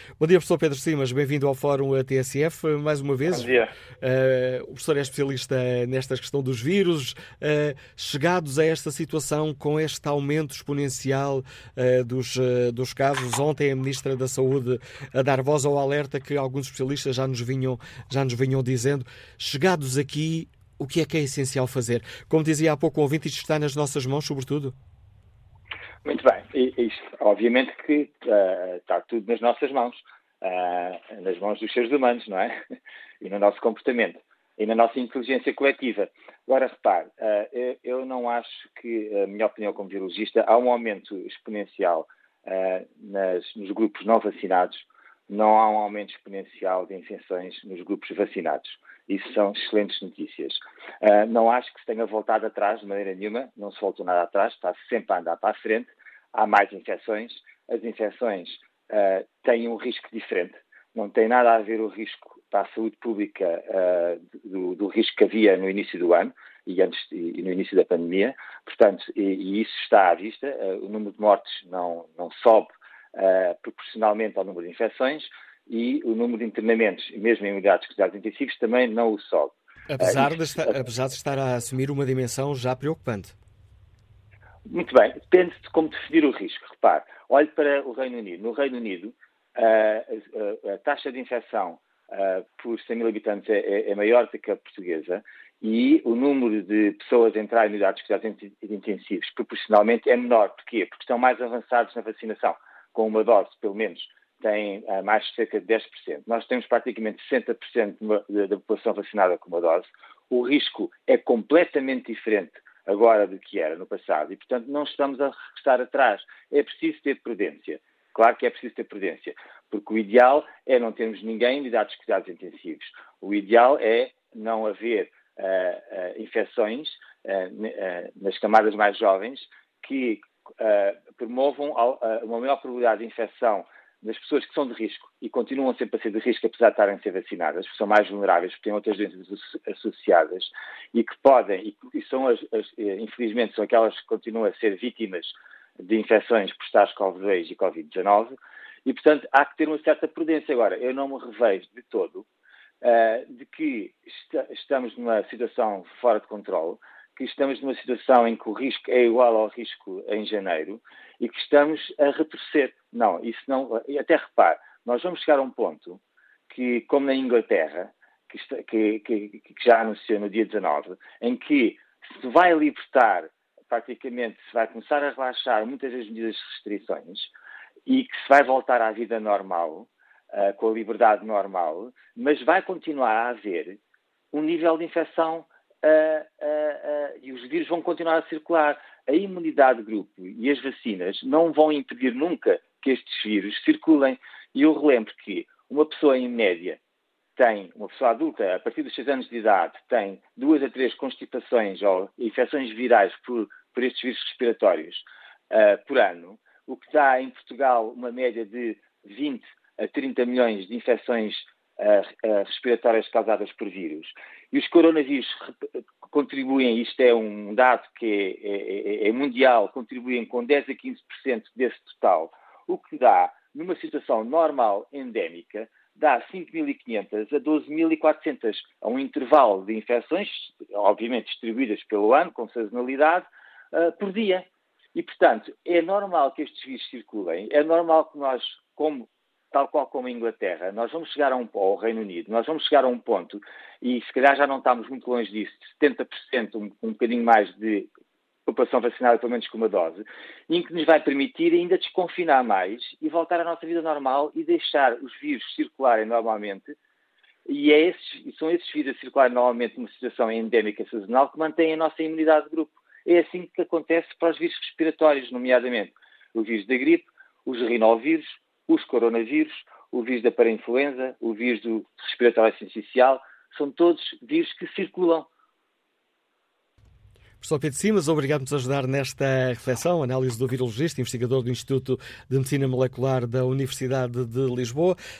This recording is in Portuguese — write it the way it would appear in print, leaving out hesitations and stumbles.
Bom dia, professor Pedro Simas, bem-vindo ao Fórum TSF, mais uma vez. Bom dia. O professor é especialista nesta questão dos vírus. Chegados a esta situação, com este aumento exponencial dos casos, ontem a Ministra da Saúde a dar voz ao alerta que alguns especialistas já nos vinham dizendo, chegados aqui, o que é essencial fazer? Como dizia há pouco o ouvinte, isto está nas nossas mãos, sobretudo? Muito bem. Isto, obviamente que está tudo nas nossas mãos. Nas mãos dos seres humanos, não é? E no nosso comportamento. E na nossa inteligência coletiva. Agora, repare, eu não acho que, a minha opinião como virologista, há um aumento exponencial nos grupos não vacinados, não há um aumento exponencial de infecções nos grupos vacinados. Isso são excelentes notícias. Não acho que se tenha voltado atrás de maneira nenhuma, não se voltou nada atrás, está sempre a andar para a frente, há mais infecções, as infecções têm um risco diferente, não tem nada a ver o risco para a saúde pública do risco que havia no início do ano e no início da pandemia, portanto, e isso está à vista, o número de mortes não sobe proporcionalmente ao número de infecções, e o número de internamentos, mesmo em unidades de cuidados intensivos, também não o sobe. Apesar de estar a assumir uma dimensão já preocupante. Muito bem. Depende de como definir o risco. Repare, olhe para o Reino Unido. No Reino Unido, a taxa de infecção por 100 mil habitantes é maior do que a portuguesa e o número de pessoas a entrar em unidades de cuidados intensivos proporcionalmente é menor. Porquê? Porque estão mais avançados na vacinação. Com uma dose, pelo menos, tem mais de cerca de 10%. Nós temos praticamente 60% da população vacinada com uma dose. O risco é completamente diferente agora do que era no passado e, portanto, não estamos a regressar atrás. É preciso ter prudência. Claro que é preciso ter prudência, porque o ideal é não termos ninguém em unidades de cuidados intensivos. O ideal é não haver infecções nas camadas mais jovens que promovam uma maior probabilidade de infecção das pessoas que são de risco e continuam sempre a ser de risco apesar de estarem a ser vacinadas, porque são mais vulneráveis, porque têm outras doenças associadas e que podem, e são infelizmente, são aquelas que continuam a ser vítimas de infecções por SARS-CoV-2 e Covid-19 e, portanto, há que ter uma certa prudência. Agora, eu não me revejo de todo de que estamos numa situação fora de controle, que estamos numa situação em que o risco é igual ao risco em janeiro e que estamos a retroceder. Não, isso não... Até repare, nós vamos chegar a um ponto que, como na Inglaterra, que já anunciou no dia 19, em que se vai libertar, praticamente, se vai começar a relaxar muitas das medidas de restrições e que se vai voltar à vida normal, com a liberdade normal, mas vai continuar a haver um nível de infecção e os vírus vão continuar a circular. A imunidade de grupo e as vacinas não vão impedir nunca que estes vírus circulem. E eu relembro que uma pessoa em média uma pessoa adulta, a partir dos 6 anos de idade, tem 2 a 3 constipações ou infecções virais por estes vírus respiratórios por ano, o que dá em Portugal uma média de 20 a 30 milhões de infecções respiratórias causadas por vírus. E os coronavírus contribuem, isto é um dado que é mundial, contribuem com 10 a 15% desse total, o que dá, numa situação normal, endémica, dá 5.500 a 12.400 a um intervalo de infecções, obviamente distribuídas pelo ano, com sazonalidade, por dia. E, portanto, é normal que estes vírus circulem, é normal que nós, tal qual como a Inglaterra, nós vamos chegar ao Reino Unido, nós vamos chegar a um ponto, e se calhar já não estamos muito longe disso, de 70%, um bocadinho mais de população vacinada, pelo menos com uma dose, em que nos vai permitir ainda desconfinar mais e voltar à nossa vida normal e deixar os vírus circularem normalmente, e são esses vírus a circularem normalmente numa situação endémica sazonal que mantém a nossa imunidade de grupo. É assim que acontece para os vírus respiratórios, nomeadamente o vírus da gripe, os rinovírus, os coronavírus, o vírus da parainfluenza, o vírus do respiratório sincicial, são todos vírus que circulam. Professor Pedro Simas, obrigado por nos ajudar nesta reflexão, análise do virologista, investigador do Instituto de Medicina Molecular da Universidade de Lisboa.